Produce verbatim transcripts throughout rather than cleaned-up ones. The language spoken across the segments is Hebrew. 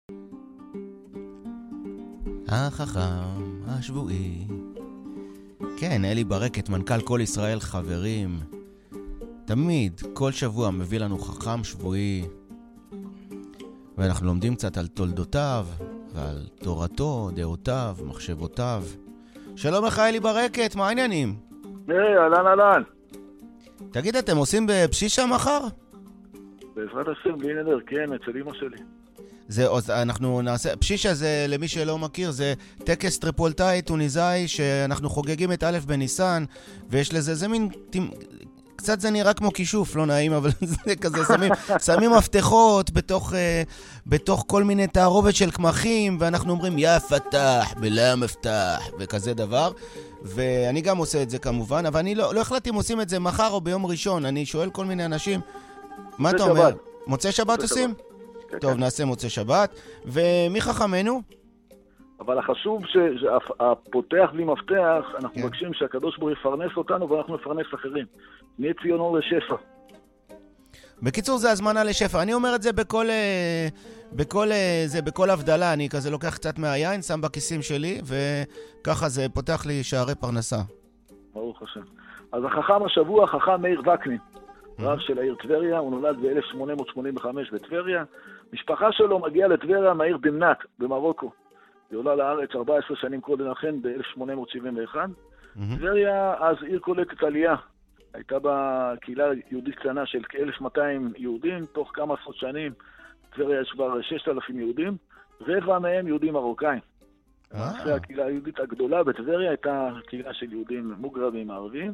החכם השבועי. כן, אלי ברקת, מנכ"ל כל ישראל חברים. תמיד, כל שבוע מביא לנו חכם שבועי. ואנחנו לומדים קצת על תולדותיו, ועל תורתו, דעותיו, מחשבותיו. שלום לך אלי ברקת, מה העניינים? היי, אהלן אהלן. תגיד, אתם עושים בפשישה מחר? בעזרת השם, בלי נדר, כן, אצל אמא שלי. זה, אנחנו נעשה, פשישה זה, למי שלא מכיר, זה טקס טריפולטאי טוניסאי שאנחנו חוגגים את א' בניסן, ויש לזה, זה מין, קצת זה נראה כמו כישוף, לא נעים, אבל זה כזה, שמים, שמים מפתחות בתוך, בתוך כל מיני תערובת של קמחים, ואנחנו אומרים, יא פתח, בלה מפתח, וכזה דבר, ואני גם עושה את זה כמובן, אבל אני לא, לא החלטתי אם עושים את זה מחר או ביום ראשון, אני שואל כל מיני אנשים, מה אתה אומר? מוצא שבת עושים? טוב, נעשה מוצא שבת. ומי חכמנו? אבל החשוב שהפותח בלי מפתח, אנחנו מבקשים שהקדוש ברוך הוא יפרנס אותנו ואנחנו נפרנס אחרים. נהיה ציון אור לשפע. בקיצור, זה הזמנה לשפע. אני אומר את זה בכל, בכל, זה, בכל הבדלה. אני כזה לוקח קצת מהיין, שם בכיסים שלי, וככה זה פותח לי שערי פרנסה. ברוך השם. אז החכם השבוע, חכם מאיר וקנין. רב של העיר טבריה, הוא נולד ב-אלף שמונה מאות שמונים וחמש בטבריה. משפחה שלו מגיעה לטבריה מהעיר דמנט, במרוקו. היא עולה לארץ ארבע עשרה שנים קודם לכן, ב-אלף שמונה מאות שבעים ואחת. טבריה אז עיר קולטת עלייה. הייתה בה קהילה יהודית קטנה של כ-אלף ומאתיים יהודים, תוך כמה עשרות שנים טבריה יש כבר שישת אלפים יהודים, רבע מהם יהודים מרוקאים. אחרי הקהילה היהודית הגדולה בטבריה הייתה קהילה של יהודים מוגרבים ערבים.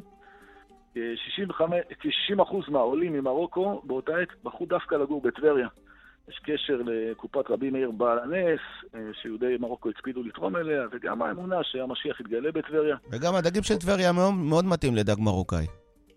שישים אחוז מהעולים ממרוקו באותה עת בחרו דווקא לגור בטבריה. יש קשר לקופת רבי מאיר בעל הנס, שיהודי מרוקו הצפידו לתרום אליה, וגם האמונה שהמשיח יתגלה בטבריה. וגם הדגים של טבריה מאוד, מאוד מתאים לדג מרוקאי.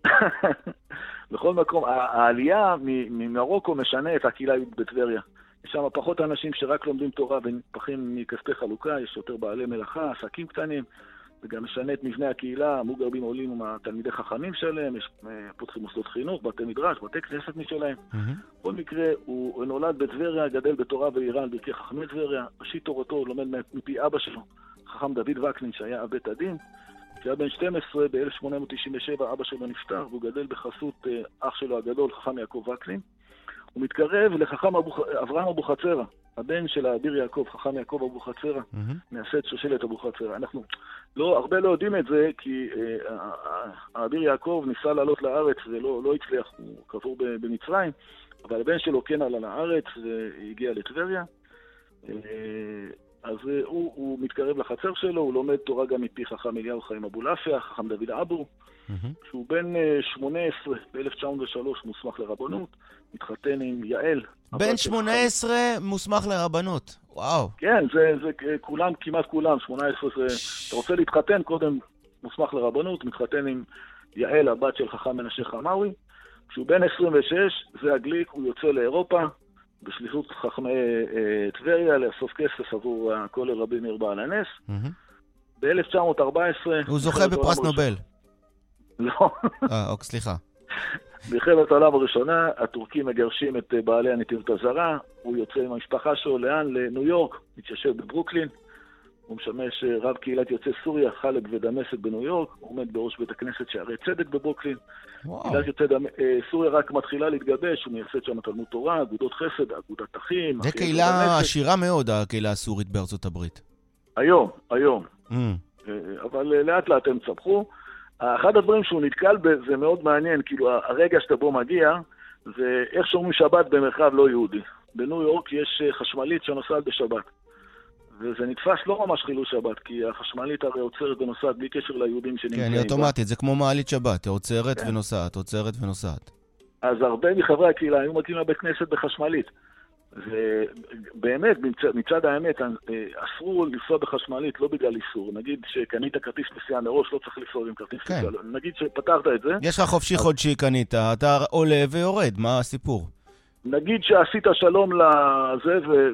בכל מקום, העלייה ממרוקו משנה את הקהילה בטבריה. יש שם פחות אנשים שרק לומדים תורה ונפחים מכספי חלוקה, יש יותר בעלי מלאכה, עסקים קטנים. וגם משנה את מבנה הקהילה, המוגרבים עולים עם התלמידי חכמים שלהם, יש פותחים מוסדות חינוך, בתי מדרש, בתי כנסת משלהם. בכל מקרה, הוא נולד בטבריה, גדל בתורה ואיראן, ברכי חכמי טבריה, ראשית תורתו, הוא לומד מפי אבא שלו, חכם דוד וקנין, שהיה אב בית הדין. כשהיה בן שתים עשרה, ב-אלף שמונה מאות תשעים ושבע, אבא שלו נפטר, והוא גדל בחסות אח שלו הגדול, חכם יעקב וקנין. הוא מתקרב לחכם אברהם אבוחצירא, הבן של האביר יעקב, חכם יעקב אבוחצירא, מייסד שושלת אבוחצירא. אנחנו לא, הרבה לא יודעים את זה, כי אה, האביר יעקב ניסה לעלות לארץ ולא לא הצליח, הוא קבור במצרים, אבל הבן שלו כן עלה לארץ והגיע לטבריה. אה, אז אה, הוא, הוא מתקרב לחצר שלו, הוא לומד תורה גם מפי חכם אליהו חיים אבולעפיה, חכם דוד אבו. כשהוא בן שמונה עשרה, ב-אלף תשע מאות ושלוש מוסמך לרבנות, מתחתן עם יעל. בן שמונה עשרה מוסמך לרבנות, וואו. כן, זה, זה כולם, כמעט כולם, שמונה עשרה זה, אתה רוצה להתחתן, קודם מוסמך לרבנות, מתחתן עם יעל, הבת של חכם מנשה חמאווי. כשהוא בן עשרים ושש, זה הגליק, הוא יוצא לאירופה, בשליחות חכמי אה, טבריה, לאסוף כסף עבור הכולל רבי מאיר בעל הנס. ב-אלף תשע מאות ארבע עשרה... הוא זוכה בפרס נובל. לא. אה, אוקיי, סליחה. במלחמת העולם הראשונה, הטורקים מגרשים את בעלי הנתיבות הזרה, הוא יוצא עם המשפחה שלו, לאן? לניו יורק, מתיישב בברוקלין, הוא משמש רב קהילת יוצאי סוריה, חלק ודמשק בניו יורק, הוא עומד בראש בית הכנסת שערי צדק בברוקלין. קהילת יוצאי סוריה רק מתחילה להתגבש, הוא מייסד שם תלמוד תורה, אגודות חסד, אגודת אחים. זה קהילה עשירה מאוד, הקהילה הסורית בארצות הברית. היום, היום. אבל לאט לאט הם צמחו. אחד הדברים שהוא נתקל בזה מאוד מעניין, כאילו הרגע שאתה בו מגיע, זה איך שומרים שבת במרחב לא יהודי. בניו יורק יש חשמלית שנוסעת בשבת. וזה נתפס לא ממש חילול שבת, כי החשמלית הרי עוצרת ונוסעת בלי קשר ליהודים שנמצאים. כן, היא אוטומטית, זה כמו מעלית שבת, היא עוצרת ונוסעת, עוצרת ונוסעת. אז הרבה מחברי הקהילה היו מגיעים לבית כנסת בחשמלית. ובאמת, מצד האמת, אסרו לנסוע בחשמלית, לא בגלל איסור. נגיד שקנית כרטיס נסיעה מראש, לא צריך לנסוע עם כרטיס נסיעה. נגיד שפתרת את זה. יש לך חופשי חודשי קנית, אתה עולה ויורד, מה הסיפור? נגיד שעשית שלום לזה,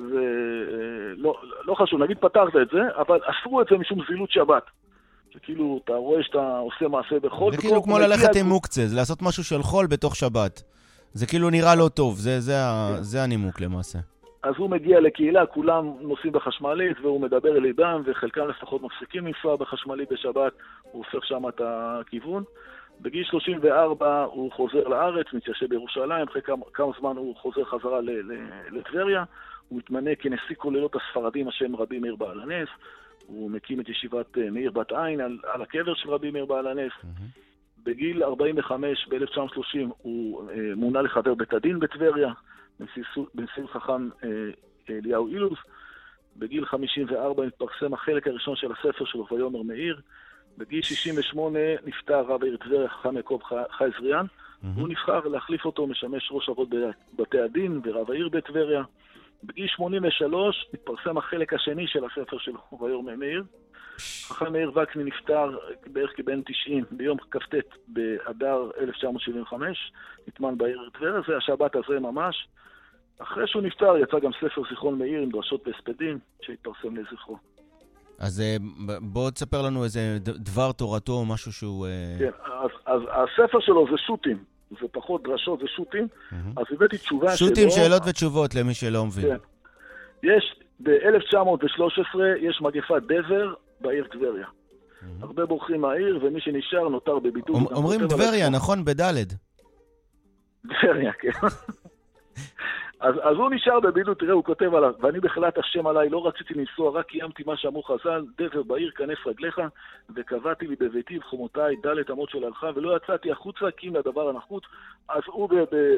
ולא חשוב, נגיד פתרת את זה, אבל אסרו את זה משום זילות שבת. שכאילו, אתה רואה שאתה עושה מעשה בחול. זה כאילו כמו ללכת עם מוקצה, זה לעשות משהו של חול בתוך שבת. זה כאילו נראה לא טוב, זה, זה, זה הנימוק למעשה. אז הוא מגיע לקהילה, כולם נוסעים בחשמלית, והוא מדבר אל ליבם, וחלקם לפחות מפסיקים לנסוע בחשמלית בשבת, הוא הופך שם את הכיוון. בגיל שלושים וארבע הוא חוזר לארץ, מתיישב בירושלים, אחרי כמה, כמה זמן הוא חוזר חזרה לטבריה, הוא מתמנה כנשיא כוללות הספרדים השם רבי מאיר בעל הנס, הוא מקים את ישיבת מאיר בת עין על, על הקבר של רבי מאיר בעל הנס. Mm-hmm. בגיל ארבעים וחמש, ב-אלף תשע מאות שלושים, הוא אה, מונה לחבר בית הדין בטבריה, בנשיאות חכם אה, אליהו אילוז. בגיל חמישים וארבע התפרסם החלק הראשון של הספר שלו, ויאמר מאיר. בגיל שישים ושמונה נפטר רב העיר טבריה, חכם יעקב חי-זריאן. Mm-hmm. הוא נבחר להחליף אותו, משמש ראש אבות בתי הדין ורב העיר בטבריה. בגיל שמונים ושלוש התפרסם החלק השני של הספר שלו, ויאמר מאיר. חכם מאיר וקני נפטר בערך כבן תשעים ביום כ"ט באדר אלף תשע מאות שבעים וחמש, נטמן בעיר טבריה, זה השבת הזה ממש. אחרי שהוא נפטר יצא גם ספר זיכרון מאיר עם דרשות והספדים שהתפרסם לזכרו. אז בוא תספר לנו איזה דבר תורתו או משהו שהוא... כן, אז, אז הספר שלו זה שו"תים, זה פחות דרשות, זה שו"תים, mm-hmm. אז הבאתי תשובה שלו... שו"תים, שאלות ותשובות למי שלא מבין. כן. יש, ב-אלף תשע מאות ושלוש עשרה יש מגפת דבר בעיר טבריה. Mm-hmm. הרבה בורחים מהעיר, ומי שנשאר נותר בבידוד. אומרים טבריה, נכון? בדלת. טבריה, כן. אז, אז הוא נשאר בבידוד, תראה, הוא כותב עליו, ואני בכלת השם עליי, לא רציתי לנסוע, רק קיימתי מה שאמרו חז"ל, דבר בעיר, כנס רגליך, וקבעתי לי בביתי וחומותיי, דלת אמות של הלכה, ולא יצאתי החוצה, כי אם לדבר הנחוץ. אז הוא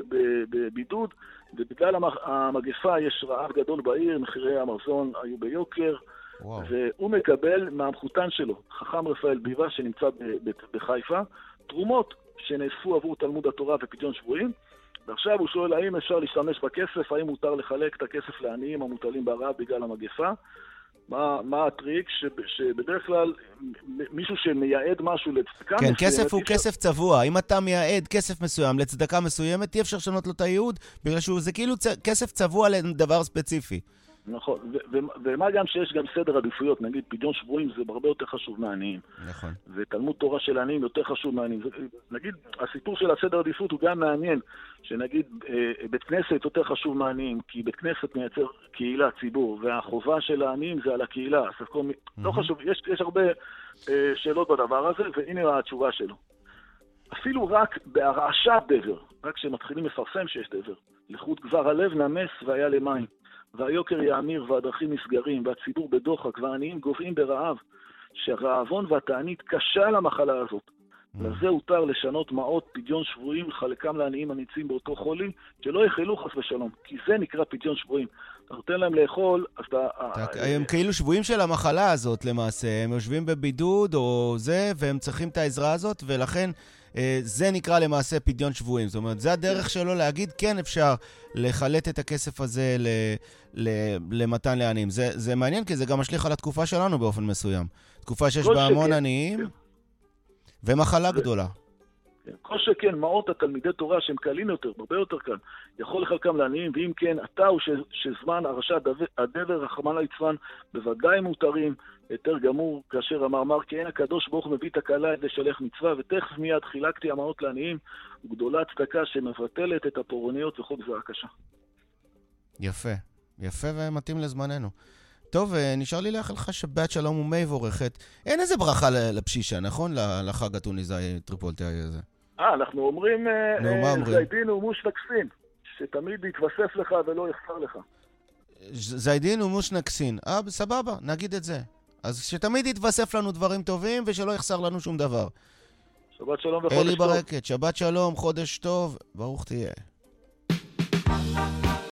בבידוד, ובגלל המגפה יש רעב גדול בעיר, מחירי המזון היו ביוקר, וואו. והוא מקבל מהמחותן שלו, חכם רפאל ביבה, שנמצא בחיפה, תרומות שנאספו עבור תלמוד התורה ופדיון שבויים, ועכשיו הוא שואל האם אפשר להשתמש בכסף, האם מותר לחלק את הכסף לעניים המוטלים ברעב בגלל המגפה. מה, מה הטריק? שבדרך כלל מישהו שמייעד משהו לצדקה... כן, כסף הוא כסף צבוע. אם אתה מייעד כסף מסוים לצדקה מסוימת, אי אפשר לשנות לו את הייעוד, בגלל שזה כאילו כסף צבוע לדבר ספציפי. נכון, ומה גם שיש גם סדר עדיפויות, נגיד פדיון שבויים זה הרבה יותר חשוב מעניים. נכון. ותלמוד תורה של העניים יותר חשוב מעניים. נגיד, הסיפור של הסדר עדיפות הוא גם מעניין, שנגיד בית כנסת יותר חשוב מעניים, כי בית כנסת מייצר קהילה, ציבור, והחובה של העניים זה על הקהילה. אז לא חשוב, יש, יש הרבה שאלות בדבר הזה, והנה התשובה שלו. אפילו רק בהרעשת דבר, רק כשמתחילים לפרסם שיש דבר, לחוט כבר הלב נמס והיה למים. והיוקר יאמיר והדרכים נסגרים והציבור בדוחק והעניים גובעים ברעב, שהרעבון והתענית קשה למחלה הזאת. Mm. לזה הותר לשנות מעות פדיון שבויים לחלקם לעניים הניצים באותו חולי, שלא יחלו חס ושלום, כי זה נקרא פדיון שבויים. אתה נותן להם לאכול, אז אתה... הם כאילו שבויים של המחלה הזאת למעשה, הם יושבים בבידוד או זה, והם צריכים את העזרה הזאת, ולכן זה נקרא למעשה פדיון שבויים. זאת אומרת, זה הדרך שלו להגיד, כן אפשר לחלט את הכסף הזה ל, ל, למתן לעניים. זה, זה מעניין, כי זה גם משליך על התקופה שלנו באופן מסוים. תקופה שיש בה המון עניים, ומחלה גדולה. כל שכן, מעות התלמידי תורה שהם קלים יותר, הרבה יותר קל, יכול לחלקם לעניים, ואם כן, אתה הוא ש, שזמן הרשע הדבר, רחמנא ליצלן, בוודאי מותרים, יותר גמור, כאשר אמר מר, כי אין הקדוש ברוך הוא מביא תקלה את לשלח מצווה, ותכף מיד חילקתי המעות לעניים, וגדולה צדקה שמבטלת את הפורעניות וחוק זרע קשה. יפה, יפה ומתאים לזמננו. טוב, נשאר לי לאחל לך שבת שלום ומי בורכת. אין איזה ברכה לפשישה, נכון? לחג הטוניסאי טריפולטאי הזה. אה, אנחנו אומרים, זיידין ומוש נקסין, שתמיד יתווסף לך ולא יחסר לך. זיידין ומוש נקסין. אה, סבבה, נגיד את זה. אז שתמיד יתווסף לנו דברים טובים ושלא יחסר לנו שום דבר. שבת שלום וחודש טוב. אלי ברקת, שבת שלום, חודש טוב, ברוך תהיה.